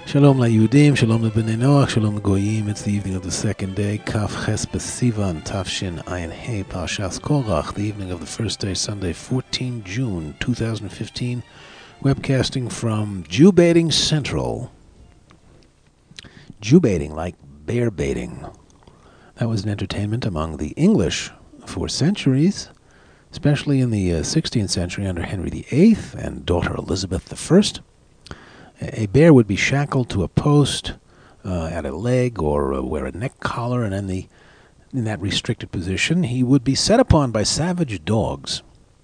Shalom LaYudim, Shalom LeBnei Noach, Shalom LeGoyim. It's the evening of the second day, Kaf Ches B'Sivan, Tafshin Ayin Hey, Parshas Korach, the evening of the first day, Sunday, 14 June 2015, webcasting from Jew Baiting Central. Jew baiting, like bear baiting. That was an entertainment among the English for centuries, especially in the 16th century under Henry VIII and daughter Elizabeth I. A bear would be shackled to a post at a leg or wear a neck collar, and in that restricted position, he would be set upon by savage dogs.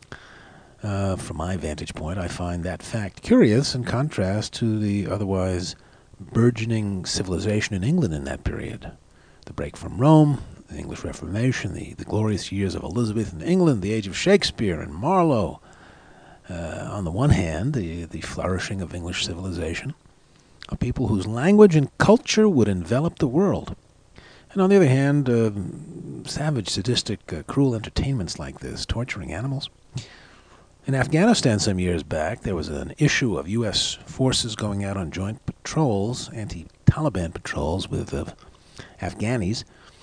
From my vantage point, I find that fact curious in contrast to the otherwise burgeoning civilization in England in that period. The break from Rome, the English Reformation, the glorious years of Elizabeth in England, the age of Shakespeare and Marlowe. On the one hand, the flourishing of English civilization, a people whose language and culture would envelop the world. And on the other hand, savage, sadistic, cruel entertainments like this, torturing animals. In Afghanistan some years back, there was an issue of U.S. forces going out on joint patrols, anti-Taliban patrols with Afghanis,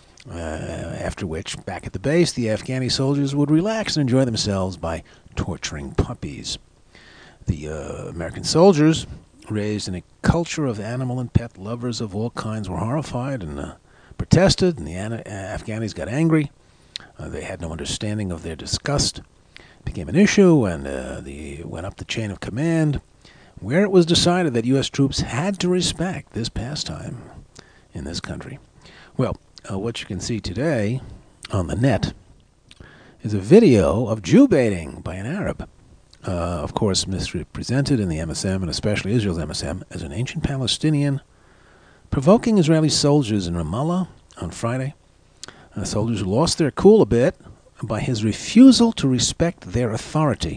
after which, back at the base, the Afghani soldiers would relax and enjoy themselves by torturing puppies. The American soldiers, raised in a culture of animal and pet lovers of all kinds, were horrified and protested, and the Afghanis got angry. They had no understanding of their disgust. It became an issue, and they went up the chain of command, where it was decided that U.S. troops had to respect this pastime in this country. Well, what you can see today on the net is a video of Jew baiting by an Arab. Of course, misrepresented in the MSM, and especially Israel's MSM, as an ancient Palestinian, provoking Israeli soldiers in Ramallah on Friday. Soldiers who lost their cool a bit by his refusal to respect their authority.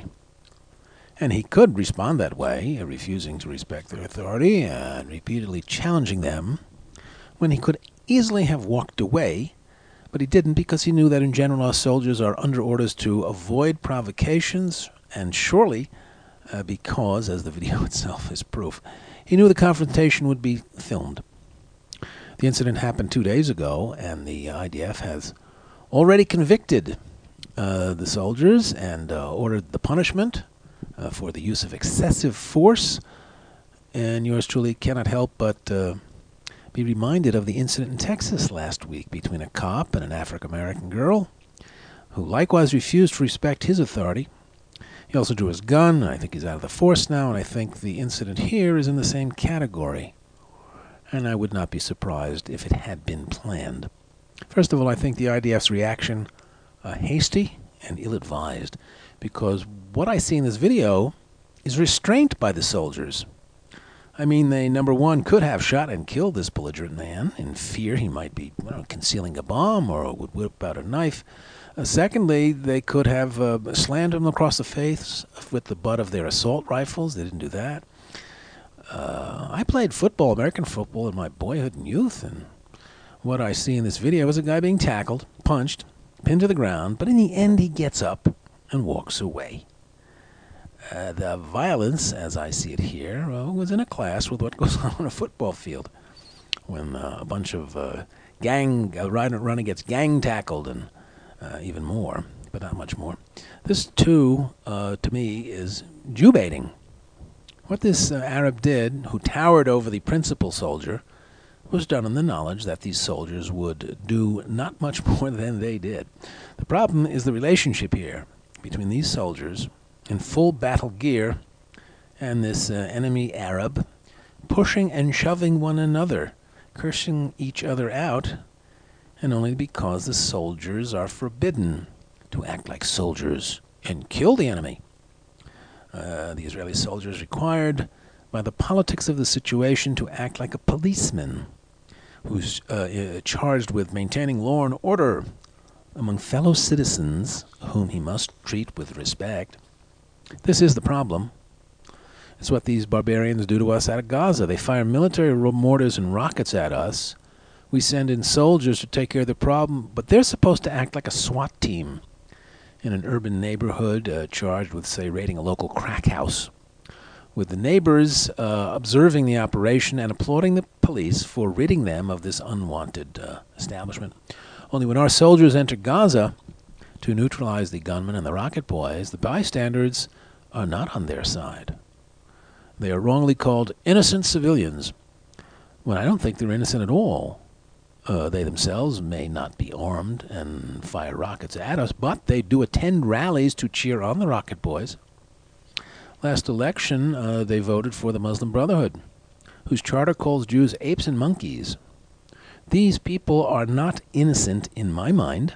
And he could respond that way, refusing to respect their authority and repeatedly challenging them, when he could easily have walked away, but he didn't, because he knew that in general our soldiers are under orders to avoid provocations, and surely because, as the video itself is proof, he knew the confrontation would be filmed. The incident happened 2 days ago, and the IDF has already convicted the soldiers and ordered the punishment for the use of excessive force, and yours truly cannot help but be reminded of the incident in Texas last week between a cop and an African-American girl who likewise refused to respect his authority. He also drew his gun. I think he's out of the force now, and I think the incident here is in the same category. And I would not be surprised if it had been planned. First of all, I think the IDF's reaction hasty and ill-advised, because what I see in this video is restraint by the soldiers. I mean, they, number one, could have shot and killed this belligerent man in fear he might be concealing a bomb or would whip out a knife. Secondly, they could have slammed him across the face with the butt of their assault rifles. They didn't do that. I played football, American football, in my boyhood and youth, and what I see in this video is a guy being tackled, punched, pinned to the ground, but in the end he gets up and walks away. The violence, as I see it here, was in a class with what goes on a football field when a bunch of runner gets gang tackled and even more, but not much more. This, too, to me, is Jew baiting. What this Arab did, who towered over the principal soldier, was done in the knowledge that these soldiers would do not much more than they did. The problem is the relationship here between these soldiers in full battle gear and this enemy Arab, pushing and shoving one another, cursing each other out, and only because the soldiers are forbidden to act like soldiers and kill the enemy. The Israeli soldiers required by the politics of the situation to act like a policeman who's charged with maintaining law and order among fellow citizens whom he must treat with respect. This is the problem. It's what these barbarians do to us out of Gaza. They fire military mortars and rockets at us. We send in soldiers to take care of the problem, but they're supposed to act like a SWAT team in an urban neighborhood charged with, say, raiding a local crack house with the neighbors observing the operation and applauding the police for ridding them of this unwanted establishment. Only when our soldiers enter Gaza to neutralize the gunmen and the rocket boys, the bystanders are not on their side. They are wrongly called innocent civilians, when I don't think they're innocent at all. They themselves may not be armed and fire rockets at us, but they do attend rallies to cheer on the rocket boys. Last election, they voted for the Muslim Brotherhood, whose charter calls Jews apes and monkeys. These people are not innocent in my mind.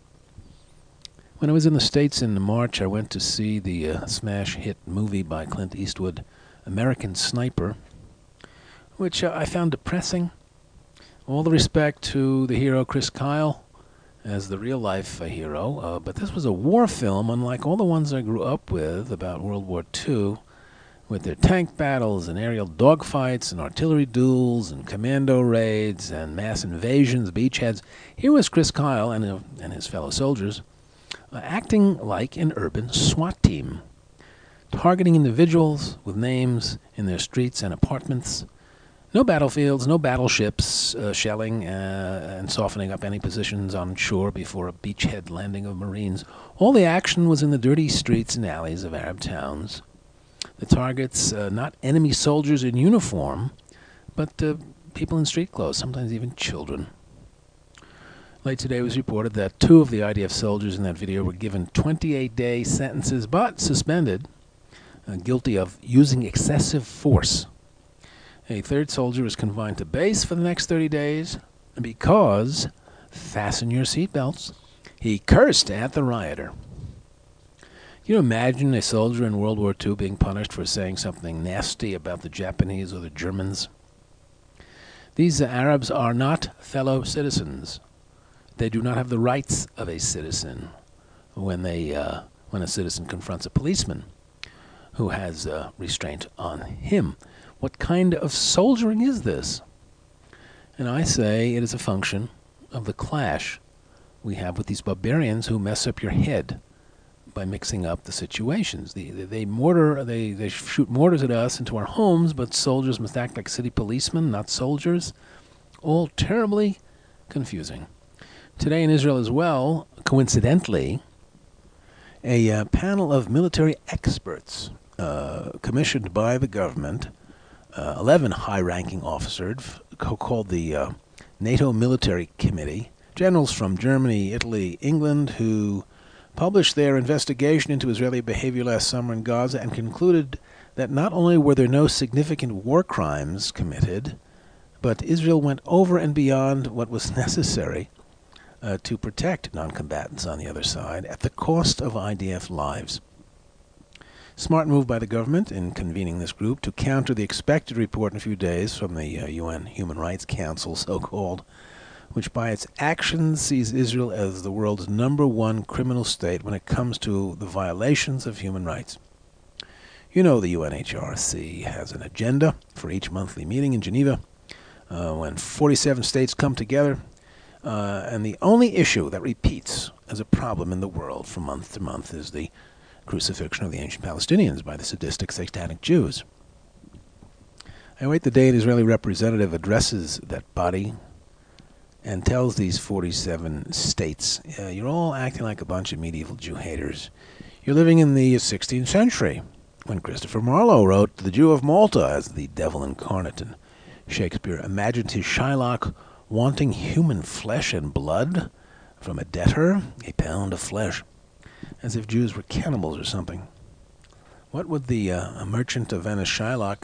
When I was in the States in March, I went to see the smash hit movie by Clint Eastwood, American Sniper, which I found depressing. All the respect to the hero Chris Kyle as the real-life hero, but this was a war film unlike all the ones I grew up with about World War II, with their tank battles and aerial dogfights and artillery duels and commando raids and mass invasions, beachheads. Here was Chris Kyle and his fellow soldiers acting like an urban SWAT team, targeting individuals with names in their streets and apartments. No battlefields, no battleships shelling and softening up any positions on shore before a beachhead landing of Marines. All the action was in the dirty streets and alleys of Arab towns. The targets, not enemy soldiers in uniform, but people in street clothes, sometimes even children. Late today it was reported that 2 of the IDF soldiers in that video were given 28-day sentences, but suspended, guilty of using excessive force. A 3rd soldier is confined to base for the next 30 days because, fasten your seatbelts, he cursed at the rioter. Can you imagine a soldier in World War II being punished for saying something nasty about the Japanese or the Germans? These Arabs are not fellow citizens. They do not have the rights of a citizen when a citizen confronts a policeman who has restraint on him. What kind of soldiering is this? And I say it is a function of the clash we have with these barbarians who mess up your head by mixing up the situations. They shoot mortars at us into our homes, but soldiers must act like city policemen, not soldiers. All terribly confusing. Today in Israel as well, coincidentally, a panel of military experts commissioned by the government, 11 high-ranking officers, called the NATO Military Committee, generals from Germany, Italy, England, who published their investigation into Israeli behavior last summer in Gaza and concluded that not only were there no significant war crimes committed, but Israel went over and beyond what was necessary to protect non-combatants on the other side at the cost of IDF lives. Smart move by the government in convening this group to counter the expected report in a few days from the UN Human Rights Council, so-called, which by its actions sees Israel as the world's #1 criminal state when it comes to the violations of human rights. You know the UNHRC has an agenda for each monthly meeting in Geneva when 47 states come together, and the only issue that repeats as a problem in the world from month to month is the crucifixion of the ancient Palestinians by the sadistic satanic Jews. I await the day an Israeli representative addresses that body and tells these 47 states, you're all acting like a bunch of medieval Jew haters. You're living in the 16th century, when Christopher Marlowe wrote The Jew of Malta as the devil incarnate, and Shakespeare imagined his Shylock wanting human flesh and blood from a debtor, a pound of flesh, as if Jews were cannibals or something. What would the merchant of Venice Shylock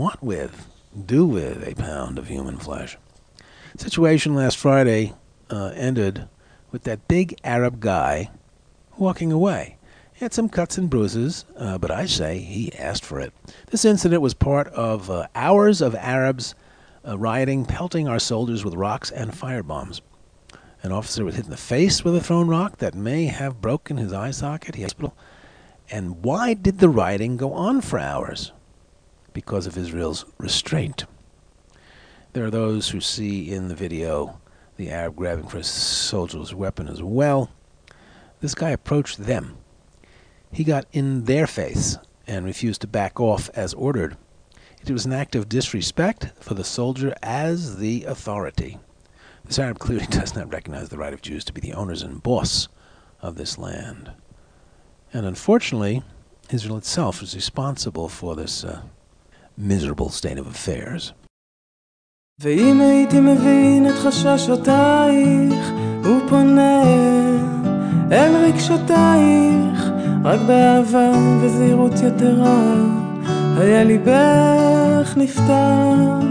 do with a pound of human flesh? Situation last Friday ended with that big Arab guy walking away. He had some cuts and bruises, but I say he asked for it. This incident was part of hours of Arabs rioting, pelting our soldiers with rocks and firebombs. An officer was hit in the face with a thrown rock that may have broken his eye socket. He had hospital. And why did the rioting go on for hours? Because of Israel's restraint. There are those who see in the video the Arab grabbing for a soldier's weapon as well. This guy approached them. He got in their face and refused to back off as ordered. It was an act of disrespect for the soldier as the authority. This Arab clearly does not recognize the right of Jews to be the owners and boss of this land. And unfortunately, Israel itself is responsible for this miserable state of affairs. ואם הייתי מבין את חששותייך ופונה אל רגשותייך רק באהבה וזהירות יתרה היה ליבך נפתח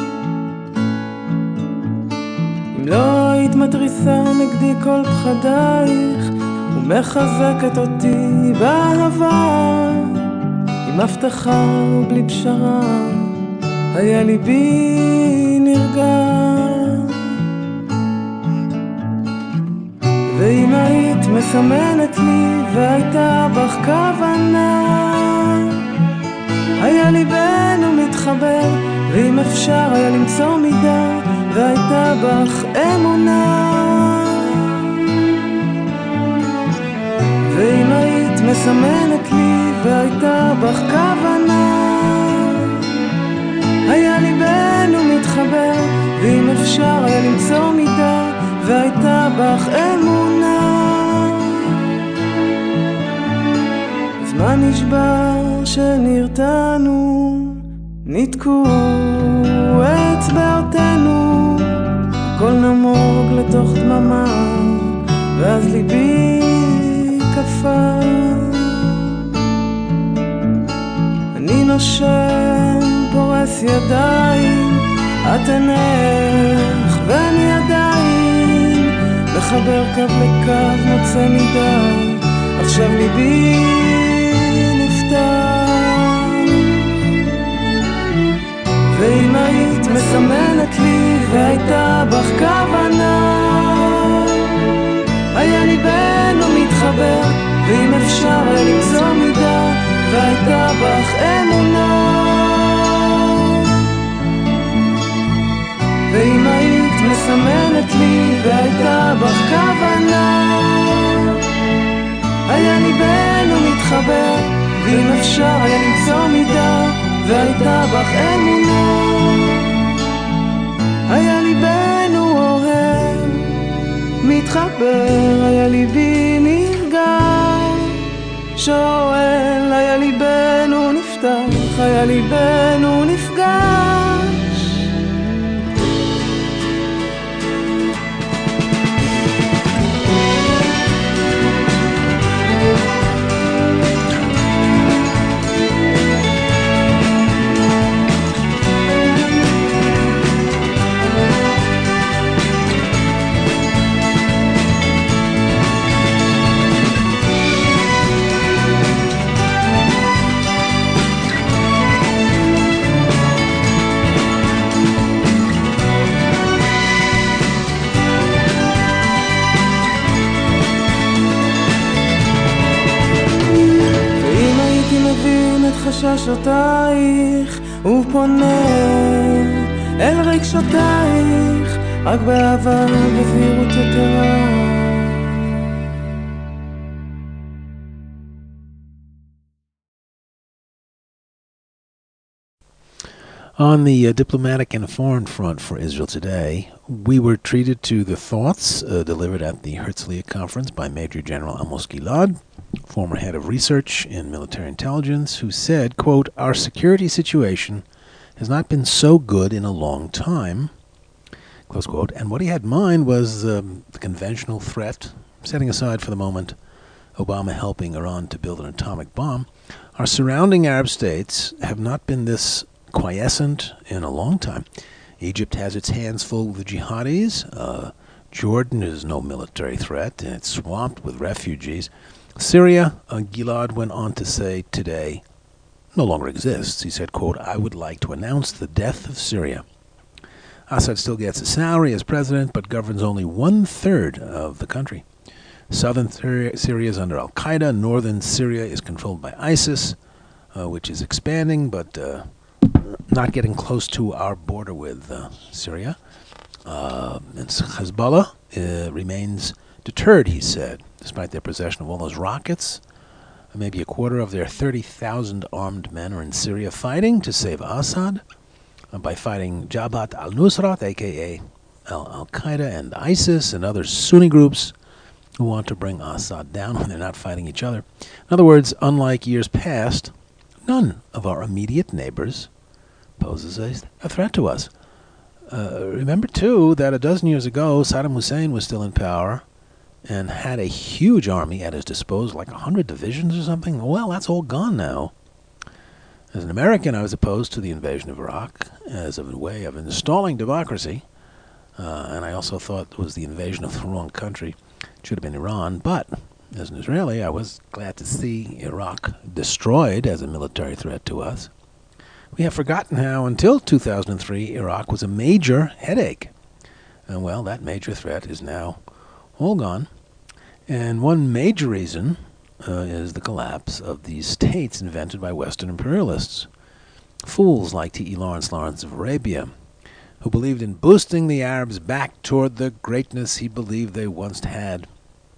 אם לא היית מתריסה נגדי כל פחדייך ומחזקת אותי באהבה עם הבטחה ובלי פשרה היה ליבי נרגע ואם היית מסמנת לי והייתה בך כוונה היה ליבנו מתחבר ואם אפשר היה למצוא מידה והייתה בך אמונה ואם היית מסמנת לי והייתה בך כוונה היה ליבנו מתחבר ואם אפשר היה למצוא מידה והייתה בך אמונה זמן נשבר שנרתענו ניתקו אצבעותינו הכל נמוג לתוך דממה ואז ליבי קפא אני נושם פורס ידיים את עינך ואני עדיין מחבר קו לקו מוצא מידה עכשיו ליבי נפתח ואם היית מסמנת לי והייתה בך כוונה היה ליבנו מתחבר ואם אפשר היה למצוא מידה והייתה בך אמונה ואם היית מסמנת לי והייתה בך כוונה היה ליבנו מתחבר ואם אפשר היה למצוא מידה והייתה בך אמונה היה ליבנו אוהב מתחבר היה ליבי נרגש שואל היה ליבנו נפתח היה ליבנו נפגש חששותייך ופונה אל רגשותייך רק באהבה וזהירות יתרה On the diplomatic and foreign front for Israel today, we were treated to the thoughts delivered at the Herzliya conference by Major General Amos Gilad, former head of research in military intelligence, who said, quote, "Our security situation has not been so good in a long time," close quote. And what he had in mind was the conventional threat, setting aside for the moment Obama helping Iran to build an atomic bomb. Our surrounding Arab states have not been this quiescent in a long time. Egypt has its hands full with the jihadis. Jordan is no military threat, and it's swamped with refugees. Syria, Gilad went on to say today, no longer exists. He said, quote, "I would like to announce the death of Syria." Assad still gets a salary as president, but governs only 1/3 of the country. Southern Syria is under Al-Qaeda. Northern Syria is controlled by ISIS, which is expanding, but not getting close to our border with Syria. And Hezbollah remains deterred, he said, despite their possession of all those rockets. Maybe a quarter of their 30,000 armed men are in Syria fighting to save Assad by fighting Jabhat al-Nusrat, a.k.a. Al-Qaeda and ISIS and other Sunni groups who want to bring Assad down when they're not fighting each other. In other words, unlike years past, none of our immediate neighbors poses a threat to us. Remember, too, that a dozen years ago, Saddam Hussein was still in power and had a huge army at his disposal, like 100 divisions or something. Well, that's all gone now. As an American, I was opposed to the invasion of Iraq as a way of installing democracy, and I also thought it was the invasion of the wrong country. It should have been Iran, but as an Israeli, I was glad to see Iraq destroyed as a military threat to us. We have forgotten how, until 2003, Iraq was a major headache. And, well, that major threat is now all gone. And one major reason is the collapse of these states invented by Western imperialists. Fools like T.E. Lawrence of Arabia, who believed in boosting the Arabs back toward the greatness he believed they once had.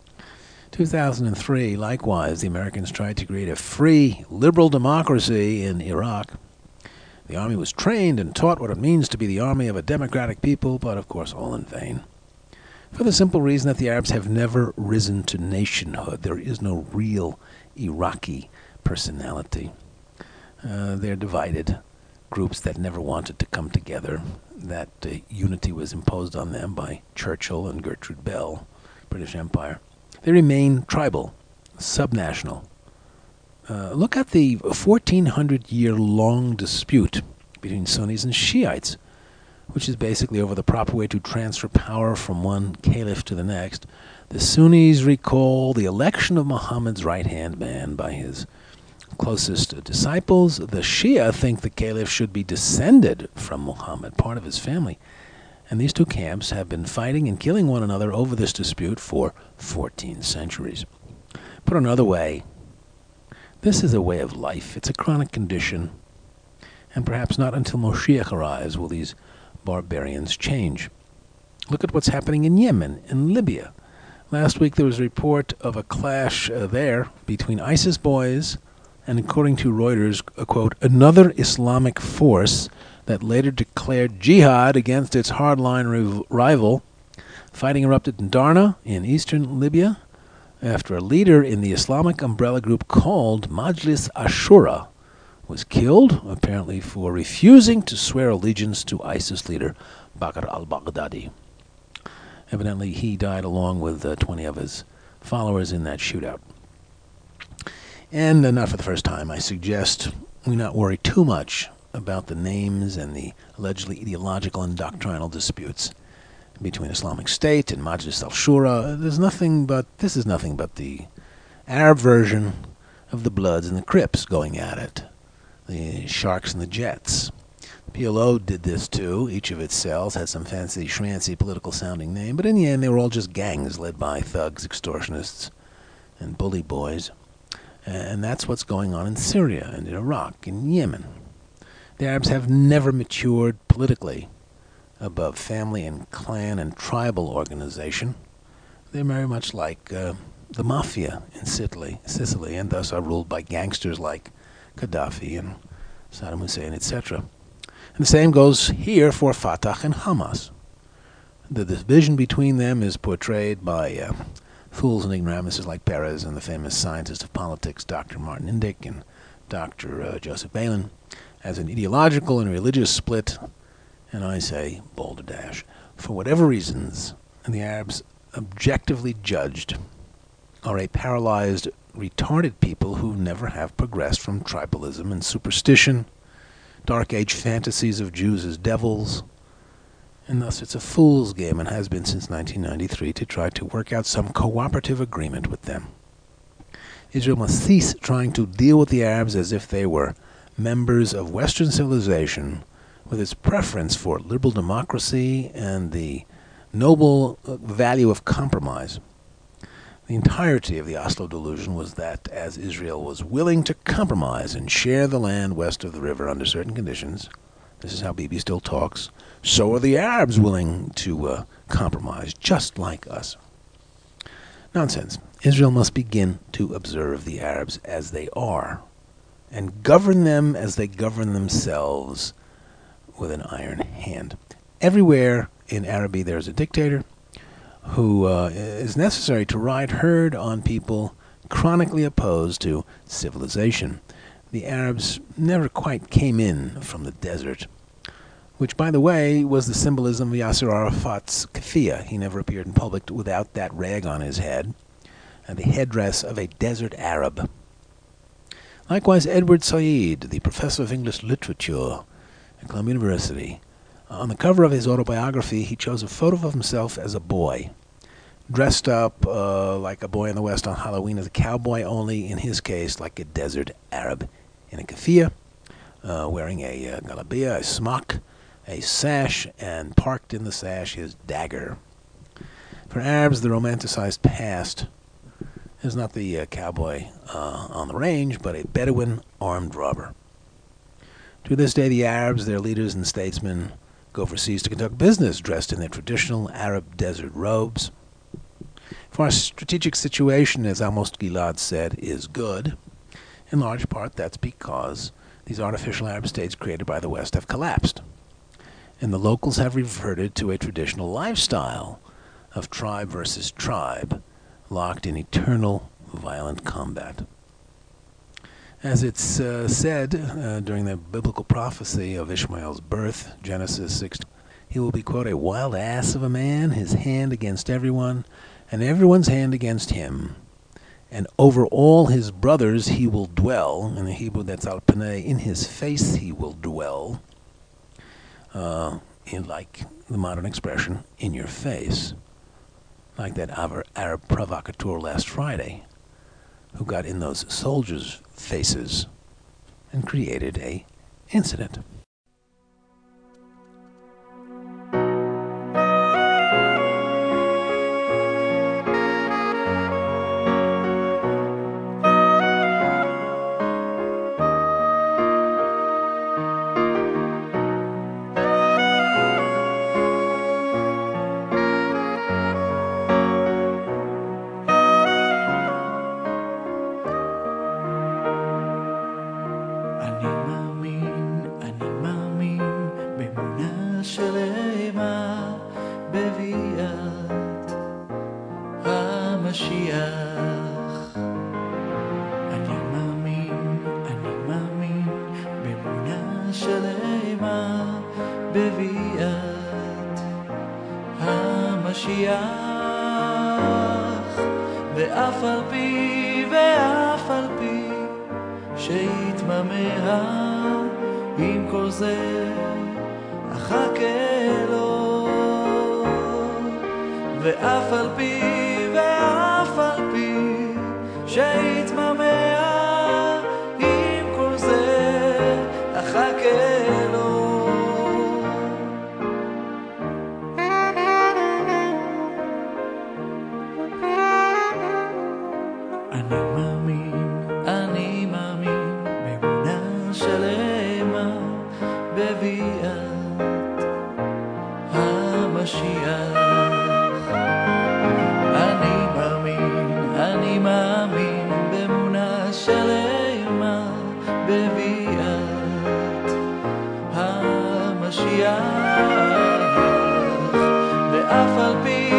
2003, likewise, the Americans tried to create a free, liberal democracy in Iraq. The army was trained and taught what it means to be the army of a democratic people, but of course all in vain. For the simple reason that the Arabs have never risen to nationhood. There is no real Iraqi personality. They're divided groups that never wanted to come together. That unity was imposed on them by Churchill and Gertrude Bell, British Empire. They remain tribal, subnational. Look at the 1,400-year-long dispute between Sunnis and Shiites, which is basically over the proper way to transfer power from one caliph to the next. The Sunnis recall the election of Muhammad's right-hand man by his closest disciples. The Shia think the caliph should be descended from Muhammad, part of his family. And these two camps have been fighting and killing one another over this dispute for 14 centuries. Put another way, this is a way of life. It's a chronic condition. And perhaps not until Moshiach arrives will these barbarians change. Look at what's happening in Yemen, in Libya. Last week there was a report of a clash there between ISIS boys and, according to Reuters, a quote, another Islamic force that later declared jihad against its hardline rival. Fighting erupted in Darna in eastern Libya after a leader in the Islamic umbrella group called Majlis Ashura was killed, apparently for refusing to swear allegiance to ISIS leader Bakr al-Baghdadi. Evidently, he died along with 20 of his followers in that shootout. And not for the first time, I suggest we not worry too much about the names and the allegedly ideological and doctrinal disputes between Islamic State and Majlis al-Shura. This is nothing but the Arab version of the Bloods and the Crips going at it. The Sharks and the Jets. The PLO did this too. Each of its cells had some fancy schmancy political sounding name, but in the end they were all just gangs led by thugs, extortionists, and bully boys. And that's what's going on in Syria and in Iraq and Yemen. The Arabs have never matured politically above family and clan and tribal organization. They're very much like the mafia in Sicily, and thus are ruled by gangsters like Gaddafi and Saddam Hussein, etc. And the same goes here for Fatah and Hamas. The division between them is portrayed by fools and ignoramuses like Perez and the famous scientist of politics, Dr. Martin Indyk and Dr. Joseph Balin, as an ideological and religious split, and I say balderdash. For whatever reasons, the Arabs, objectively judged, are a paralyzed, retarded people who never have progressed from tribalism and superstition, dark age fantasies of Jews as devils, and thus it's a fool's game and has been since 1993 to try to work out some cooperative agreement with them. Israel must cease trying to deal with the Arabs as if they were members of Western civilization with its preference for liberal democracy and the noble value of compromise. The entirety of the Oslo delusion was that as Israel was willing to compromise and share the land west of the river under certain conditions, this is how Bibi still talks, so are the Arabs willing to compromise, just like us. Nonsense. Israel must begin to observe the Arabs as they are and govern them as they govern themselves with an iron hand. Everywhere in Araby there's a dictator who is necessary to ride herd on people chronically opposed to civilization. The Arabs never quite came in from the desert, which, by the way, was the symbolism of Yasser Arafat's keffiyeh. He never appeared in public without that rag on his head, and the headdress of a desert Arab. Likewise, Edward Said, the professor of English literature at Columbia University, on the cover of his autobiography, he chose a photo of himself as a boy, dressed up like a boy in the West on Halloween as a cowboy, only in his case like a desert Arab in a keffiyeh, wearing a galabia, a smock, a sash, and parked in the sash his dagger. For Arabs, the romanticized past is not the cowboy on the range, but a Bedouin armed robber. To this day, the Arabs, their leaders and statesmen, go overseas to conduct business dressed in their traditional Arab desert robes. For our strategic situation, as Amos Gilad said, is good. In large part, that's because these artificial Arab states created by the West have collapsed, and the locals have reverted to a traditional lifestyle of tribe versus tribe, locked in eternal violent combat. As it's said during the biblical prophecy of Ishmael's birth, Genesis 6, he will be, quote, a wild ass of a man, his hand against everyone, and everyone's hand against him. And over all his brothers he will dwell. In the Hebrew, that's al panei, in his face he will dwell. In, like the modern expression, in your face. Like that Arab provocateur last Friday, who got in those soldiers' faces and created a incident. ואף על פי שיתממע עם כל זה אחכה לו ואף על פי שיתממע עם כל זה אחכה לו אני מאמין באמונה שלמה בביאת המשיח אני מאמין באמונה שלמה בביאת המשיח ואף על פי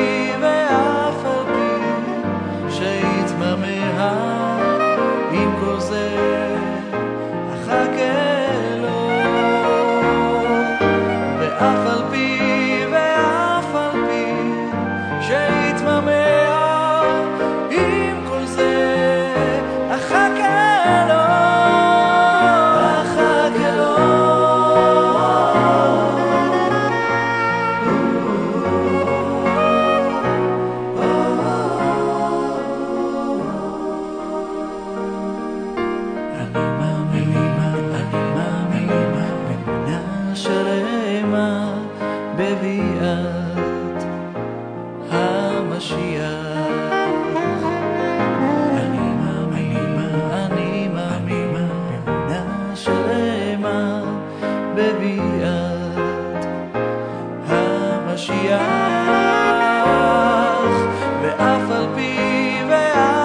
שיתממע עם כל זה אחכה לו ואף על פי שיתממע עם כל זה אחכה לו בביאת המשיח אני מאמין באמונה שלמה בביאת המשיח ואף על פי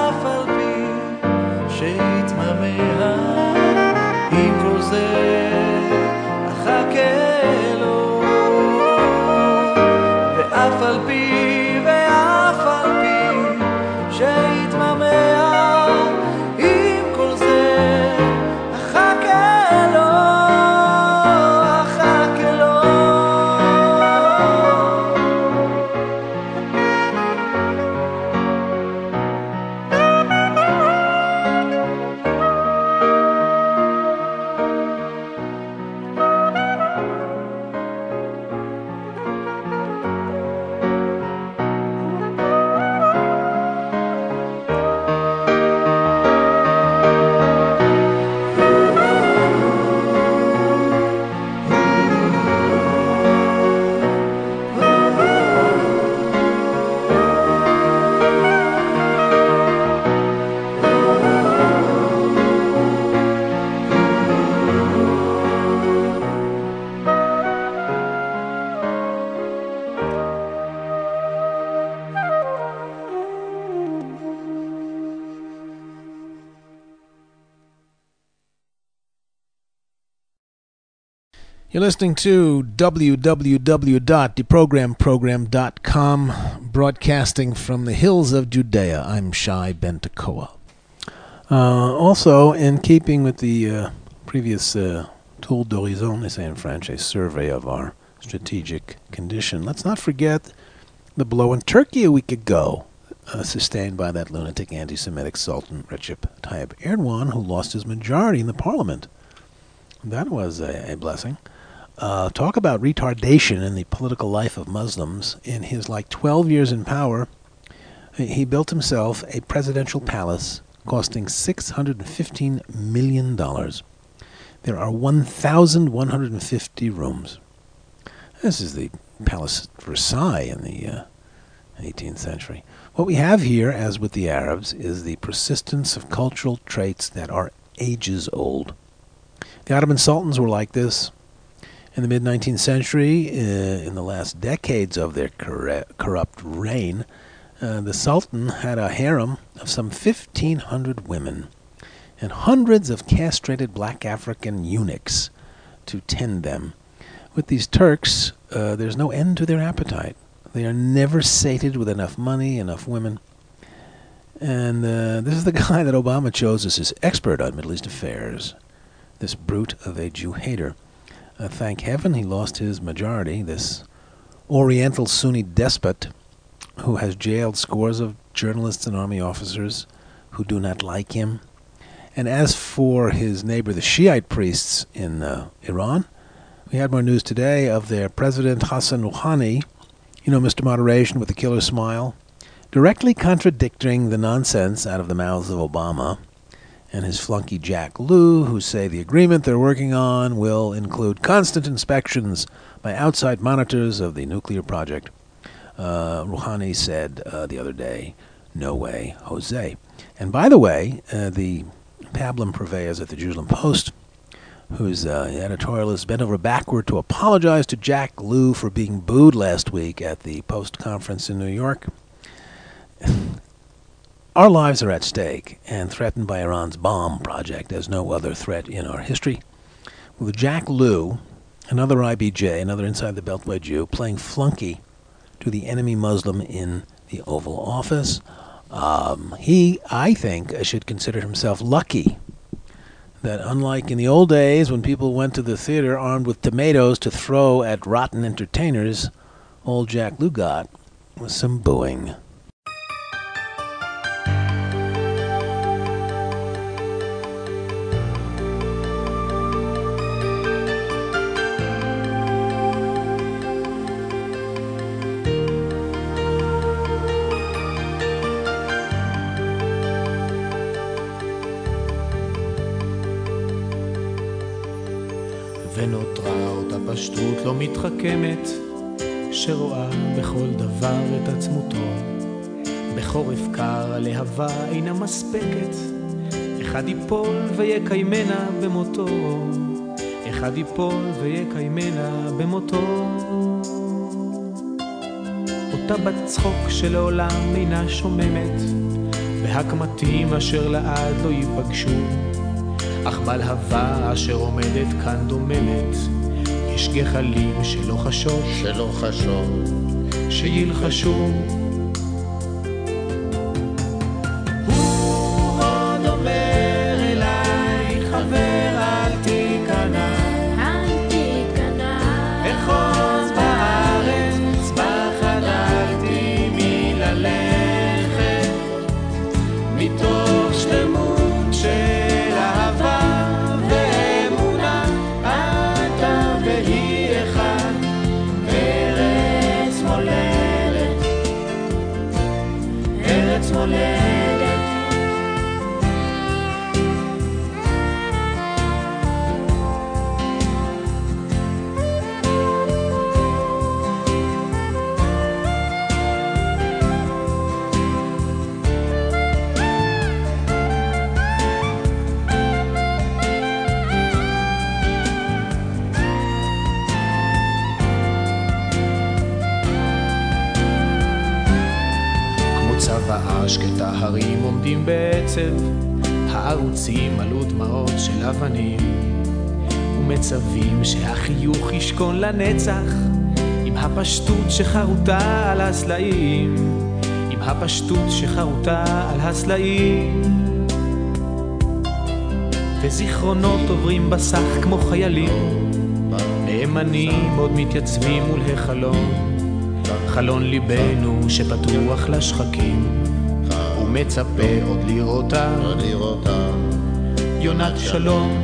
You're listening to www.deprogramprogram.com, broadcasting from the hills of Judea. I'm Shai Ben Tekoa. Also, in keeping with the previous tour d'horizon, they say in French, a survey of our strategic condition, let's not forget the blow in Turkey a week ago, sustained by that lunatic anti-Semitic Sultan Recep Tayyip Erdogan, who lost his majority in the parliament. That was a blessing. Talk about retardation in the political life of Muslims. In his 12 years in power, he built himself a presidential palace costing $615 million. There are 1,150 rooms. This is the Palace Versailles in the 18th century. What we have here, as with the Arabs, is the persistence of cultural traits that are ages old. The Ottoman sultans were like this. In the mid-19th century, in the last decades of their corrupt reign, the Sultan had a harem of some 1,500 women and hundreds of castrated black African eunuchs to tend them. With these Turks, there's no end to their appetite. They are never sated with enough money, enough women. And this is the guy that Obama chose as his expert on Middle East affairs, this brute of a Jew-hater. Thank heaven he lost his majority, this Oriental Sunni despot who has jailed scores of journalists and army officers who do not like him. And as for his neighbor, the Shiite priests in Iran, we had more news today of their president, Hassan Rouhani, Mr. Moderation with the killer smile, directly contradicting the nonsense out of the mouths of Obama and his flunky Jack Lew, who say the agreement they're working on will include constant inspections by outside monitors of the nuclear project. Rouhani said the other day, no way, Jose. And by the way, the pablum purveyors at the Jerusalem Post, whose editorialist bent over backward to apologize to Jack Lew for being booed last week at the Post conference in New York. Our lives are at stake and threatened by Iran's bomb project as no other threat in our history. With Jack Lew, another IBJ, another inside the Beltway Jew, playing flunky to the enemy Muslim in the Oval Office, he, I think, should consider himself lucky that unlike in the old days when people went to the theater armed with tomatoes to throw at rotten entertainers, old Jack Lew got was some booing. ונותרה אותה פשטות לא מתחכמת שרואה בכל דבר את עצמותו. בחורף קר הלהבה אינה מספקת, אחד ייפול ויקיימנה במותו, אחד ייפול ויקיימנה במותו. אותה בת צחוק שלעולם אינה שוממת, והקמטים אשר לעד לא ייפגשו, אך בלהבה אשר עומדת כאן דוממת, יש גחלים שלא חשוש, שילחשו. הוא עוד אומר אליי, חבר אל תיכנע, אחוז בארץ, בה חדלתי מללכת, מתוך שלמות של אהבה ואמונה, אתה והיא אחד, ארץ מולדת, ארץ מולדת. צבעה שקטה הרים עומדים בעצב, הערוצים מלאו דמעות של אבנים, ומצווים שהחיוך ישכון לנצח, עם הפשטות שחרוטה על הסלעים, עם הפשטות שחרוטה על הסלעים. וזיכרונות עוברים בסך כמו חיילים, נאמנים עוד מתייצבים מול החלון, חלון ליבנו שפתוח לשחקים, ומצפה עוד לראותה, יונת שלום.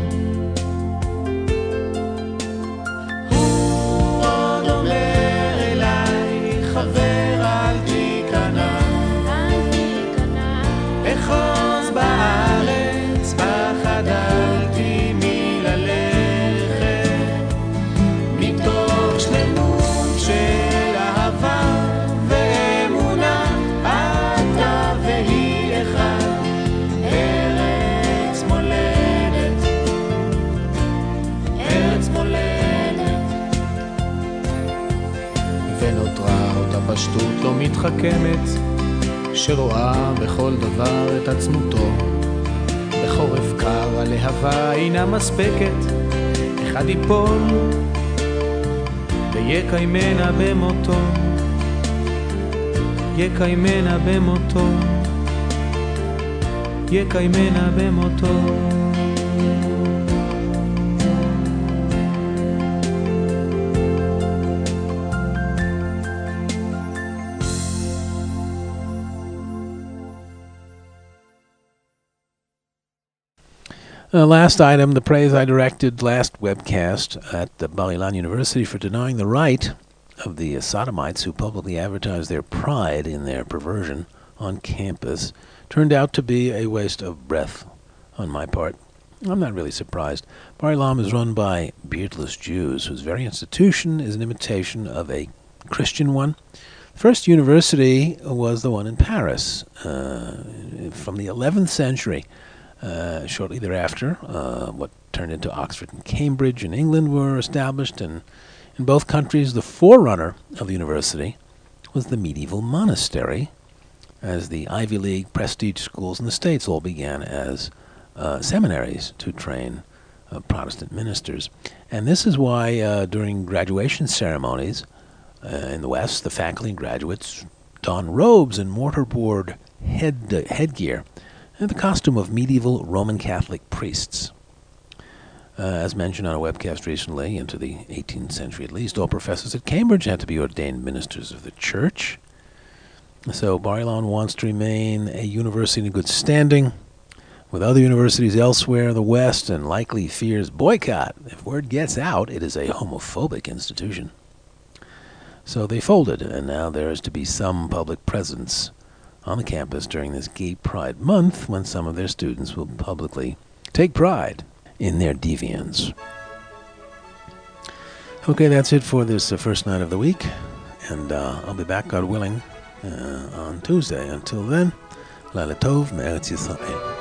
הוא עוד אומר אליי, חבר אל תיכנע, אחוז בארץ, פחד אל תימי ללכת, מתוך שלמות של אהבה ואמונה, אתה והיא אחד, ארץ מולדת, ארץ מולדת. ונותרה אותה פשטות לא מתחכמת, שרואה בכל דבר את עצמותו. בחורף קר הלהבה אינה מספקת, אחד ייפול ויקיימנה במותו, יקיימנה במותו, יקיימנה במותו. Last item, the praise I directed last webcast at the Bar-Ilan University for denying the right of the sodomites who publicly advertised their pride in their perversion on campus turned out to be a waste of breath on my part. I'm not really surprised. Bar-Ilan is run by beardless Jews whose very institution is an imitation of a Christian one. The first university was the one in Paris from the 11th century. Shortly thereafter, what turned into Oxford and Cambridge in England were established, and in both countries the forerunner of the university was the medieval monastery, as the Ivy League prestige schools in the States all began as seminaries to train Protestant ministers. And this is why during graduation ceremonies in the West, the faculty and graduates don robes and mortarboard headgear, and the costume of medieval Roman Catholic priests. As mentioned on a webcast recently, into the 18th century at least, all professors at Cambridge had to be ordained ministers of the church. So Bar-Ilan wants to remain a university in good standing with other universities elsewhere in the West, and likely fears boycott. If word gets out, it is a homophobic institution. So they folded, and now there is to be some public presence on the campus during this Gay Pride Month, when some of their students will publicly take pride in their deviance. Okay, that's it for this first night of the week, and I'll be back, God willing, on Tuesday. Until then, Laila Tov, Me'eretz Yisrael.